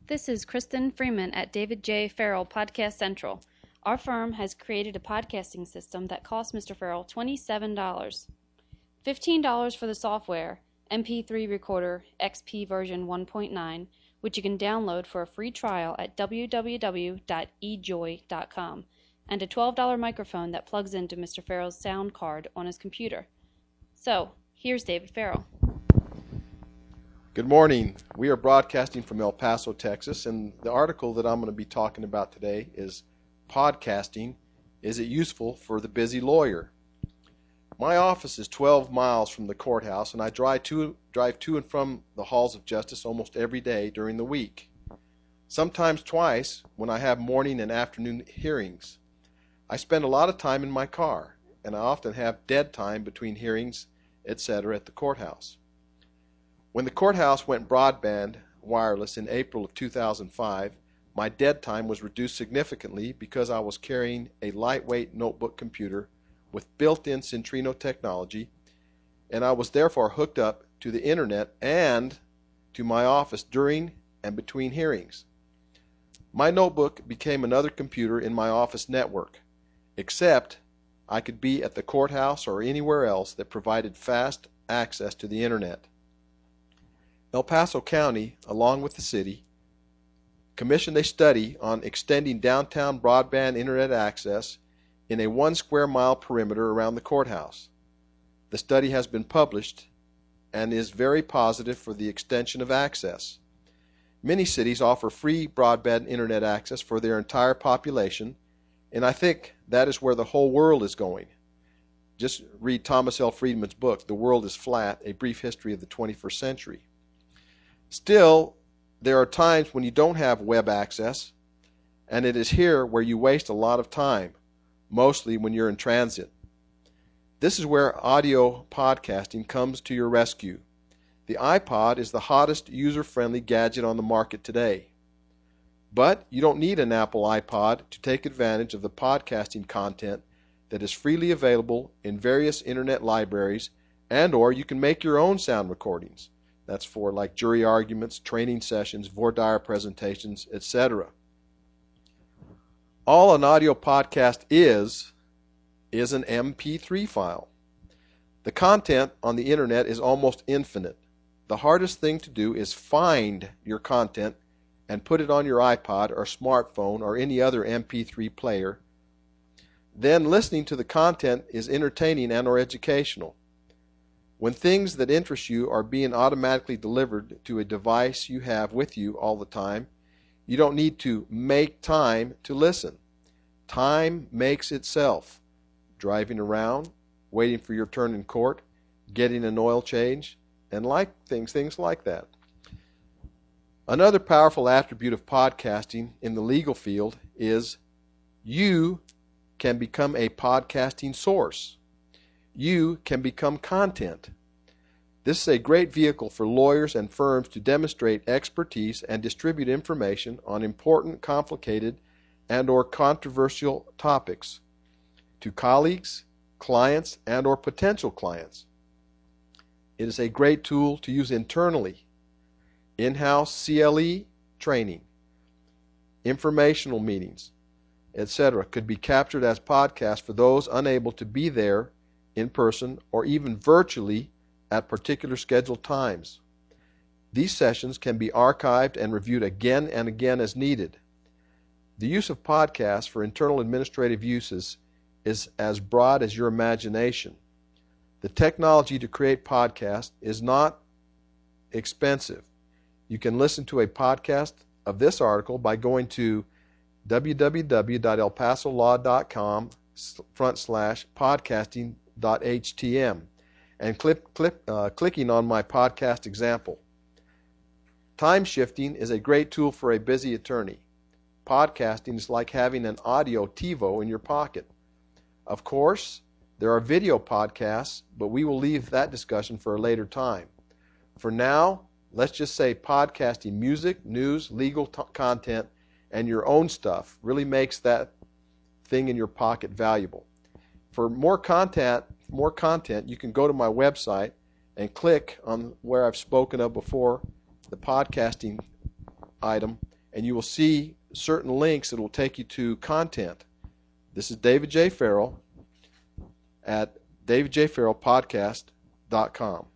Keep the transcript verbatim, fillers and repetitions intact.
This is Kristen Freeman at David J. Farrell Podcast Central. Our firm has created a podcasting system that costs Mister Farrell twenty-seven dollars. fifteen dollars for the software, M P three Recorder X P version one point nine, which you can download for a free trial at w w w dot e joy dot com, and a twelve dollars microphone that plugs into Mister Farrell's sound card on his computer. So, here's David Farrell. Good morning. We are broadcasting from El Paso, Texas, and the article that I'm going to be talking about today is Podcasting, Is It Useful for the Busy Lawyer? My office is twelve miles from the courthouse, and I drive to, drive to and from the halls of justice almost every day during the week, sometimes twice when I have morning and afternoon hearings. I spend a lot of time in my car, and I often have dead time between hearings, et cetera at the courthouse. When the courthouse went broadband wireless in April of two thousand five, my dead time was reduced significantly because I was carrying a lightweight notebook computer with built-in Centrino technology, and I was therefore hooked up to the internet and to my office during and between hearings. My notebook became another computer in my office network, except I could be at the courthouse or anywhere else that provided fast access to the internet. El Paso County, along with the city, commissioned a study on extending downtown broadband internet access in a one square mile perimeter around the courthouse. The study has been published and is very positive for the extension of access. Many cities offer free broadband internet access for their entire population, and I think that is where the whole world is going. Just read Thomas L. Friedman's book, The World is Flat, A Brief History of the twenty-first Century. Still, there are times when you don't have web access, and it is here where you waste a lot of time, mostly when you're in transit. This is where audio podcasting comes to your rescue. The iPod is the hottest user-friendly gadget on the market today. But you don't need an Apple iPod to take advantage of the podcasting content that is freely available in various internet libraries, and or you can make your own sound recordings. That's for like jury arguments, training sessions, voir dire presentations, et cetera. All an audio podcast is, is an M P three file. The content on the internet is almost infinite. The hardest thing to do is find your content and put it on your iPod or smartphone or any other M P three player. Then listening to the content is entertaining and or educational. When things that interest you are being automatically delivered to a device you have with you all the time, you don't need to make time to listen. Time makes itself. Driving around, waiting for your turn in court, getting an oil change, and like things, things like that. Another powerful attribute of podcasting in the legal field is you can become a podcasting source. You can become content. This is a great vehicle for lawyers and firms to demonstrate expertise and distribute information on important, complicated, and or controversial topics to colleagues, clients, and or potential clients. It is a great tool to use internally. In-house C L E training, informational meetings, et cetera could be captured as podcasts for those unable to be there in person or even virtually at particular scheduled times. These sessions can be archived and reviewed again and again as needed. The use of podcasts for internal administrative uses is as broad as your imagination. The technology to create podcasts is not expensive. You can listen to a podcast of this article by going to w w w dot el paso law dot com front slash podcasting dot h t m and click, click, uh, clicking on my podcast example. Time shifting is a great tool for a busy attorney. Podcasting is like having an audio TiVo in your pocket. Of course, there are video podcasts, but we will leave that discussion for a later time. For now, let's just say podcasting music, news, legal t- content, and your own stuff really makes that thing in your pocket valuable. For more content, more content, you can go to my website and click on where I've spoken of before, the podcasting item, and you will see certain links that will take you to content. This is David J. Farrell at david j farrell podcast dot com.